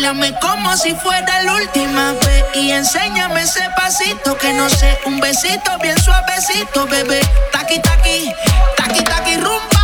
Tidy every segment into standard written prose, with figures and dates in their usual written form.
Báilame como si fuera la última vez y enséñame ese pasito que no sé, un besito bien suavecito, bebé. Taqui, taqui, taqui, taqui, rumba.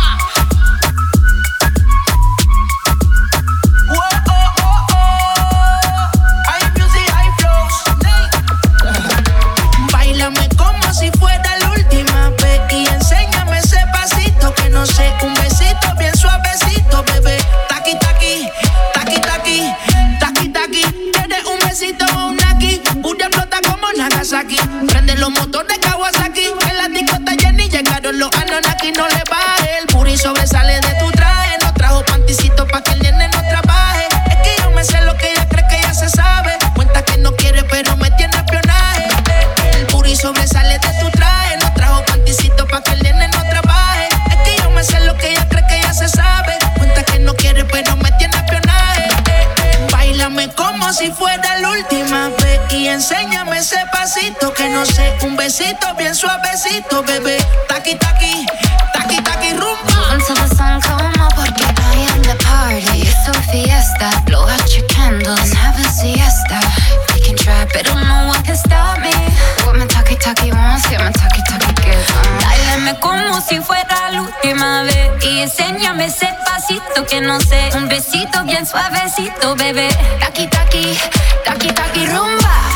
Báilame como si fuera la última vez y enséñame ese pasito que no sé, un besito bien suavecito, bebé. Taqui, taqui, taqui, taqui, taqui, taqui. Tienes un besito o un aquí, una explota como Nagasaki. Prende los motores Kawasaki, en la discota Jenny llegaron los Anunnaki. No le baje, el puri sobresale de tu traje. No trajo panticito pa' que el nene no trabaje. Es que yo me sé lo que ella cree que ya se sabe. Cuenta que no quiere pero me tiene espionaje. El puri sobresale de tu traje. No trajo panticito pa' que el nene no trabaje. Es que yo me sé lo que ella cree que ya se sabe. Cuenta que no quiere pero me tiene espionaje. Báilame como si fuera la última vez y enséñame ese pasito que no sé, un besito bien suavecito, bebé. Taqui, taqui, taqui, taqui, rumba. Until the sun come up, porque I am the party. It's a fiesta. Blow out your candles and have a siesta. They can try, but no one can stop me. What my talkie talkie wants, get my talkie talkie gives. Báilame como si fuera la última vez y enséñame ese pasito que no sé, un besito bien suavecito, bebé. Taqui taqui, taqui taqui rumba.